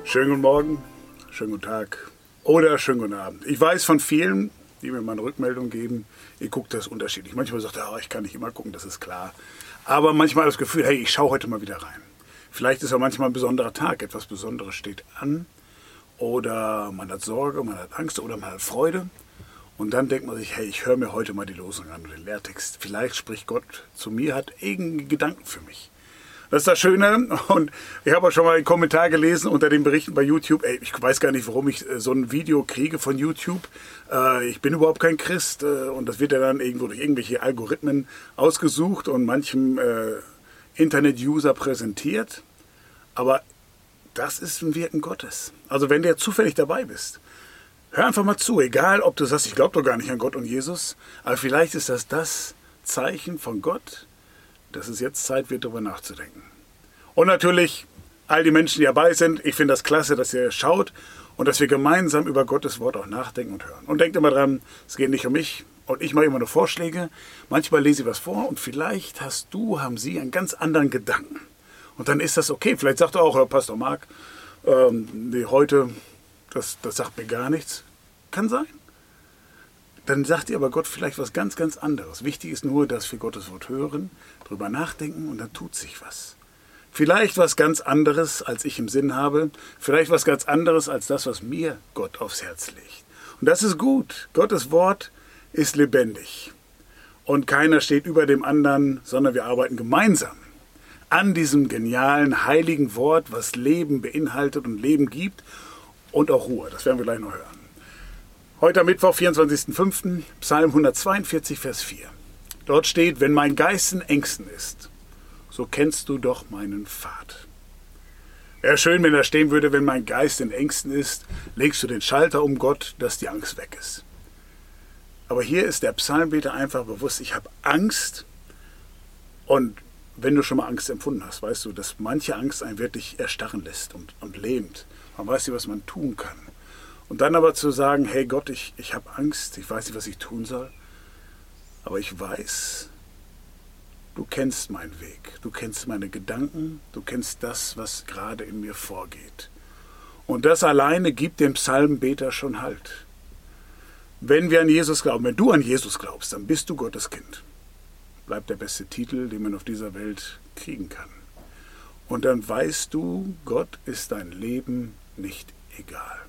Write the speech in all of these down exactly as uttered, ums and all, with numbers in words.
Schönen guten Morgen, schönen guten Tag oder schönen guten Abend. Ich weiß von vielen, die mir mal eine Rückmeldung geben, ihr guckt das unterschiedlich. Manchmal sagt ihr, oh, ich kann nicht immer gucken, das ist klar. Aber manchmal das Gefühl, hey, ich schaue heute mal wieder rein. Vielleicht ist auch manchmal ein besonderer Tag, etwas Besonderes steht an. Oder man hat Sorge, man hat Angst oder man hat Freude. Und dann denkt man sich, hey, ich höre mir heute mal die Losung an, den Lehrtext. Vielleicht spricht Gott zu mir, hat irgendeinen Gedanken für mich. Das ist das Schöne. Und ich habe auch schon mal einen Kommentar gelesen unter den Berichten bei YouTube. Ey, ich weiß gar nicht, warum ich so ein Video kriege von YouTube. Äh, ich bin überhaupt kein Christ. Äh, und das wird ja dann irgendwo durch irgendwelche Algorithmen ausgesucht und manchem äh, Internet-User präsentiert. Aber das ist ein Wirken Gottes. Also wenn du jetzt zufällig dabei bist, hör einfach mal zu. Egal, ob du sagst, ich glaube doch gar nicht an Gott und Jesus. Aber vielleicht ist das das Zeichen von Gott, dass es jetzt Zeit wird, darüber nachzudenken. Und natürlich all die Menschen, die dabei sind, ich finde das klasse, dass ihr schaut und dass wir gemeinsam über Gottes Wort auch nachdenken und hören. Und denkt immer dran, es geht nicht um mich und ich mache immer nur Vorschläge. Manchmal lese ich was vor und vielleicht hast du, haben Sie einen ganz anderen Gedanken. Und dann ist das okay. Vielleicht sagt er auch, Herr Pastor Marc, ähm, nee, heute, das, das sagt mir gar nichts. Kann sein. Dann sagt dir aber Gott vielleicht was ganz, ganz anderes. Wichtig ist nur, dass wir Gottes Wort hören, drüber nachdenken und dann tut sich was. Vielleicht was ganz anderes, als ich im Sinn habe. Vielleicht was ganz anderes, als das, was mir Gott aufs Herz legt. Und das ist gut. Gottes Wort ist lebendig. Und keiner steht über dem anderen, sondern wir arbeiten gemeinsam an diesem genialen, heiligen Wort, was Leben beinhaltet und Leben gibt und auch Ruhe. Das werden wir gleich noch hören. Heute am Mittwoch, vierundzwanzigsten fünften Psalm hundertzweiundvierzig, Vers vier. Dort steht, wenn mein Geist in Ängsten ist, so kennst du doch meinen Pfad. Wäre schön, wenn da stehen würde, wenn mein Geist in Ängsten ist, legst du den Schalter um Gott, dass die Angst weg ist. Aber hier ist der Psalmbeter einfach bewusst, ich habe Angst. Und wenn du schon mal Angst empfunden hast, weißt du, dass manche Angst einen wirklich erstarren lässt und, und lähmt. Man weiß nicht, was man tun kann. Und dann aber zu sagen, hey Gott, ich, ich habe Angst, ich weiß nicht, was ich tun soll, aber ich weiß, du kennst meinen Weg, du kennst meine Gedanken, du kennst das, was gerade in mir vorgeht. Und das alleine gibt dem Psalmbeter schon Halt. Wenn wir an Jesus glauben, wenn du an Jesus glaubst, dann bist du Gottes Kind. Bleibt der beste Titel, den man auf dieser Welt kriegen kann. Und dann weißt du, Gott ist dein Leben nicht egal.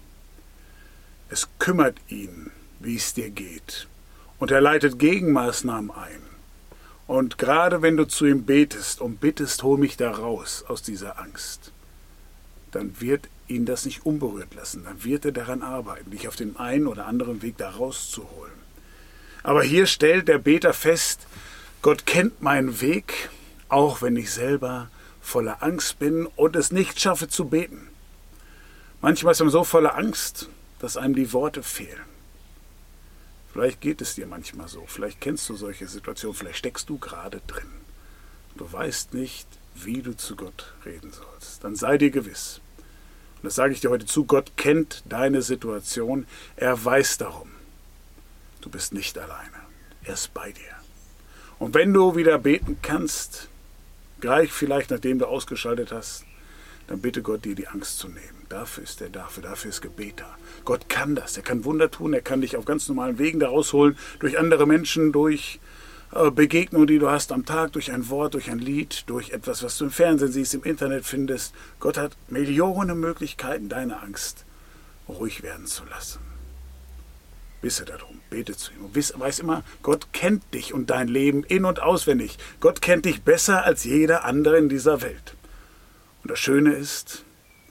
Es kümmert ihn, wie es dir geht. Und er leitet Gegenmaßnahmen ein. Und gerade wenn du zu ihm betest und bittest, hol mich da raus aus dieser Angst, dann wird ihn das nicht unberührt lassen. Dann wird er daran arbeiten, dich auf dem einen oder anderen Weg da rauszuholen. Aber hier stellt der Beter fest, Gott kennt meinen Weg, auch wenn ich selber voller Angst bin und es nicht schaffe zu beten. Manchmal ist man so voller Angst, dass einem die Worte fehlen. Vielleicht geht es dir manchmal so, vielleicht kennst du solche Situationen, vielleicht steckst du gerade drin. Du weißt nicht, wie du zu Gott reden sollst. Dann sei dir gewiss, und das sage ich dir heute zu, Gott kennt deine Situation, er weiß darum. Du bist nicht alleine, er ist bei dir. Und wenn du wieder beten kannst, gleich vielleicht nachdem du ausgeschaltet hast, dann bitte Gott, dir die Angst zu nehmen. Dafür ist er da, dafür ist Gebet da. Gott kann das, er kann Wunder tun, er kann dich auf ganz normalen Wegen da rausholen, durch andere Menschen, durch äh, Begegnungen, die du hast am Tag, durch ein Wort, durch ein Lied, durch etwas, was du im Fernsehen siehst, im Internet findest. Gott hat Millionen Möglichkeiten, deine Angst ruhig werden zu lassen. Wisse darum, bete zu ihm und weiß immer, Gott kennt dich und dein Leben in- und auswendig. Gott kennt dich besser als jeder andere in dieser Welt. Und das Schöne ist,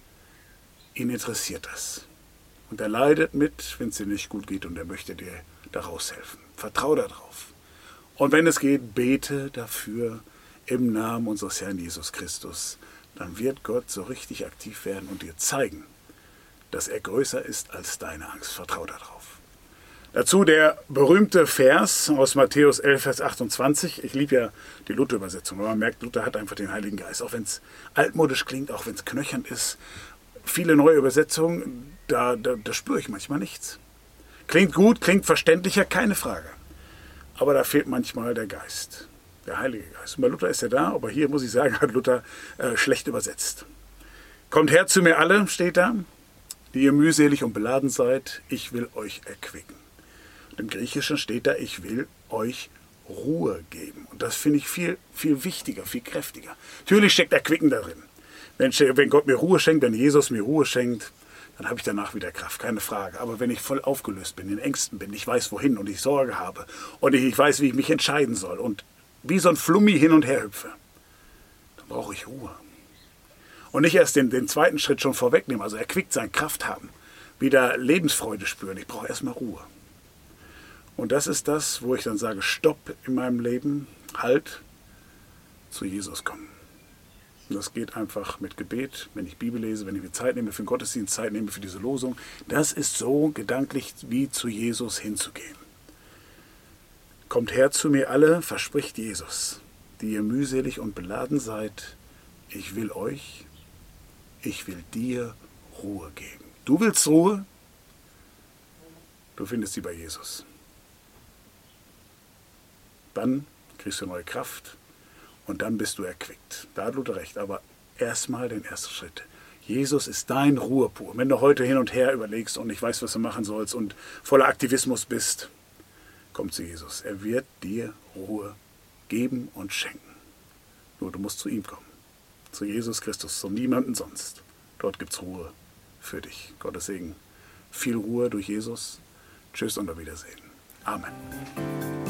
ihn interessiert das. Und er leidet mit, wenn es dir nicht gut geht und er möchte dir daraus helfen. Vertrau darauf. Und wenn es geht, bete dafür im Namen unseres Herrn Jesus Christus. Dann wird Gott so richtig aktiv werden und dir zeigen, dass er größer ist als deine Angst. Vertrau darauf. Dazu der berühmte Vers aus Matthäus elf, Vers achtundzwanzig. Ich liebe ja die Luther-Übersetzung, weil man merkt, Luther hat einfach den Heiligen Geist. Auch wenn es altmodisch klingt, auch wenn es knöchernd ist. Viele neue Übersetzungen, da, da, da spüre ich manchmal nichts. Klingt gut, klingt verständlicher, keine Frage. Aber da fehlt manchmal der Geist, der Heilige Geist. Und bei Luther ist er da, aber hier muss ich sagen, hat Luther äh, schlecht übersetzt. Kommt her zu mir alle, steht da, die ihr mühselig und beladen seid, ich will euch erquicken. Und im Griechischen steht da, ich will euch Ruhe geben. Und das finde ich viel, viel wichtiger, viel kräftiger. Natürlich steckt Erquicken darin. Wenn, wenn Gott mir Ruhe schenkt, wenn Jesus mir Ruhe schenkt, dann habe ich danach wieder Kraft, keine Frage. Aber wenn ich voll aufgelöst bin, in Ängsten bin, ich weiß wohin und ich Sorge habe und ich, ich weiß, wie ich mich entscheiden soll und wie so ein Flummi hin und her hüpfe, dann brauche ich Ruhe. Und nicht erst den, den zweiten Schritt schon vorwegnehmen, also erquickt sein, Kraft haben, wieder Lebensfreude spüren. Ich brauche erstmal Ruhe. Und das ist das, wo ich dann sage, Stopp in meinem Leben, halt, zu Jesus kommen. Und das geht einfach mit Gebet, wenn ich Bibel lese, wenn ich mir Zeit nehme für den Gottesdienst, Zeit nehme für diese Losung. Das ist so gedanklich, wie zu Jesus hinzugehen. Kommt her zu mir alle, verspricht Jesus, die ihr mühselig und beladen seid. Ich will euch, ich will dir Ruhe geben. Du willst Ruhe? Du findest sie bei Jesus. Dann kriegst du neue Kraft. Und dann bist du erquickt. Da hat Luther recht. Aber erstmal den ersten Schritt. Jesus ist dein Ruhepol. Wenn du heute hin und her überlegst und nicht weißt, was du machen sollst und voller Aktivismus bist, komm zu Jesus. Er wird dir Ruhe geben und schenken. Nur du musst zu ihm kommen. Zu Jesus Christus, zu niemandem sonst. Dort gibt es Ruhe für dich. Gottes Segen. Viel Ruhe durch Jesus. Tschüss und auf Wiedersehen. Amen.